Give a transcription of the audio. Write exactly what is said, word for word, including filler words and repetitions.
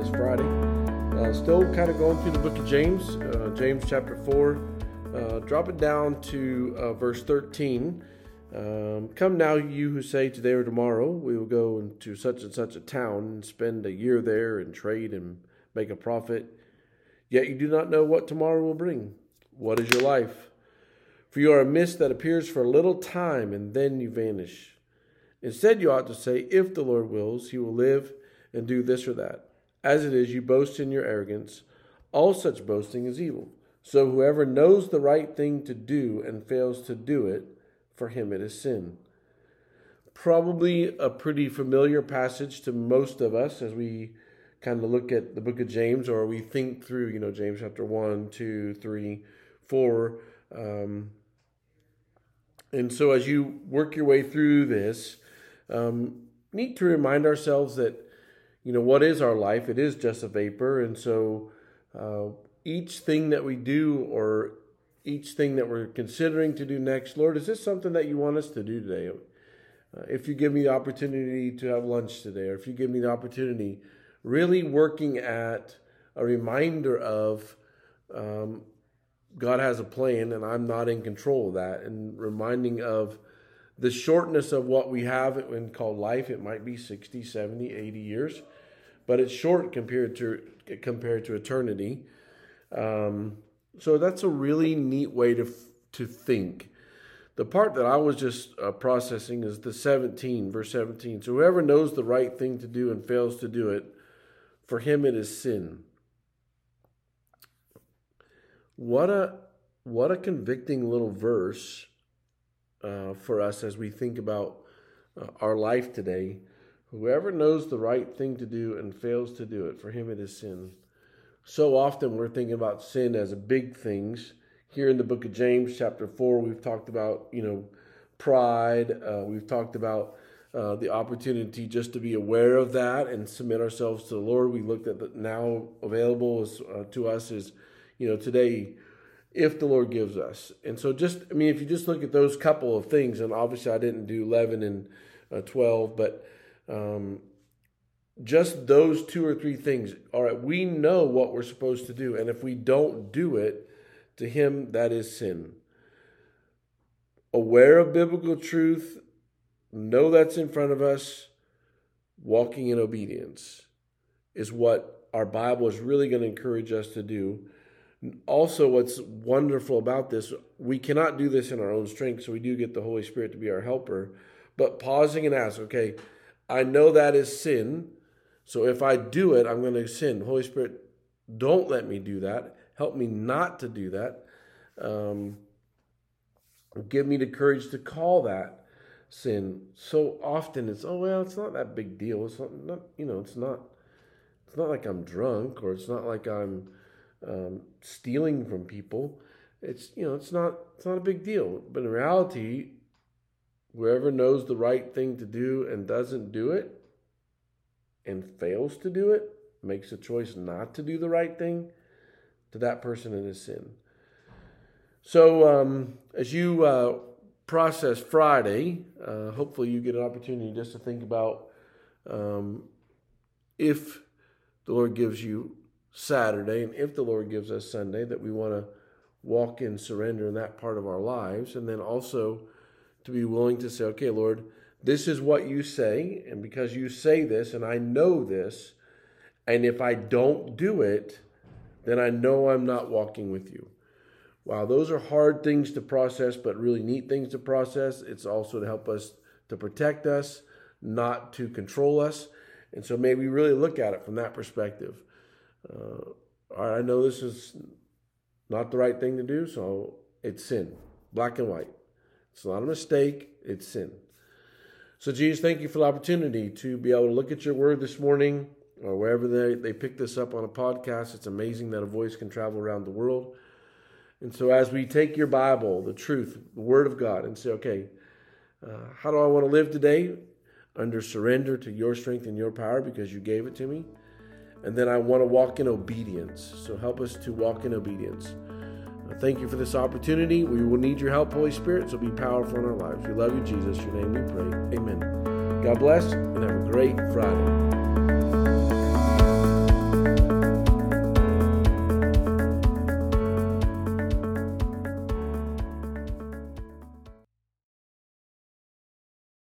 this Friday. Uh, still kind of going through the book of James, uh, James chapter four. Uh, drop it down to uh, verse thirteen. Um, Come now, you who say today or tomorrow, we will go into such and such a town and spend a year there and trade and make a profit. Yet you do not know what tomorrow will bring. What is your life? For you are a mist that appears for a little time and then you vanish. Instead, you ought to say, if the Lord wills, he will live and do this or that. As it is, you boast in your arrogance. All such boasting is evil. So whoever knows the right thing to do and fails to do it, for him it is sin. Probably a pretty familiar passage to most of us as we kind of look at the book of James, or we think through, you know, James chapter one, two, three, four. Um, and so as you work your way through this, um, need to remind ourselves that, you know, what is our life? It is just a vapor. And so uh, each thing that we do, or each thing that we're considering to do next, Lord, is this something that you want us to do today? Uh, if you give me the opportunity to have lunch today, or if you give me the opportunity, really working at a reminder of um, God has a plan and I'm not in control of that, and reminding of the shortness of what we have in called life. It might be sixty, seventy, eighty years, but it's short compared to compared to eternity. Um, so that's a really neat way to to think. The part that I was just uh, processing is the seventeen, verse seventeen. So whoever knows the right thing to do and fails to do it, for him it is sin. What a what a convicting little verse uh, for us as we think about uh, our life today. Whoever knows the right thing to do and fails to do it, for him it is sin. So often we're thinking about sin as big things. Here in the book of James, chapter four, we've talked about, you know, pride. Uh, we've talked about uh, the opportunity just to be aware of that and submit ourselves to the Lord. We looked at the now available as, uh, to us is, you know, today, if the Lord gives us. And so just, I mean, if you just look at those couple of things, and obviously I didn't do eleven and uh, twelve, but um, just those two or three things. All right, we know what we're supposed to do. And if we don't do it, to him, that is sin. Aware of biblical truth, know that's in front of us, walking in obedience is what our Bible is really going to encourage us to do. Also, what's wonderful about this, we cannot do this in our own strength, so we do get the Holy Spirit to be our helper. But pausing and ask, okay, I know that is sin, so if I do it, I'm going to sin. Holy Spirit, don't let me do that. Help me not to do that. Um, give me the courage to call that sin. So often it's, oh, well, it's not that big deal. It's not, not you know, it's not, it's not like I'm drunk, or it's not like I'm um, stealing from people. It's, you know, it's not, it's not a big deal. But in reality, whoever knows the right thing to do and doesn't do it, and fails to do it, makes a choice not to do the right thing, to that person it is sin. So um, as you uh, process Friday, uh, hopefully you get an opportunity just to think about um, if the Lord gives you Saturday, and if the Lord gives us Sunday, that we want to walk in surrender in that part of our lives, and then also to be willing to say, okay, Lord, this is what you say, and because you say this, and I know this, and if I don't do it, then I know I'm not walking with you. Wow, those are hard things to process, but really neat things to process. It's also to help us, to protect us, not to control us. And so maybe really look at it from that perspective. Uh, all right, I know this is not the right thing to do, so it's sin, black and white. It's not a mistake, it's sin. So Jesus, thank you for the opportunity to be able to look at your word this morning, or wherever they, they pick this up on a podcast. It's amazing that a voice can travel around the world. And so as we take your Bible, the truth, the word of God, and say, okay, uh, how do I want to live today? Under surrender to your strength and your power, because you gave it to me. And then I want to walk in obedience. So help us to walk in obedience. Uh, thank you for this opportunity. We will need your help, Holy Spirit, so be powerful in our lives. We love you, Jesus. In your name we pray. Amen. God bless, and have a great Friday.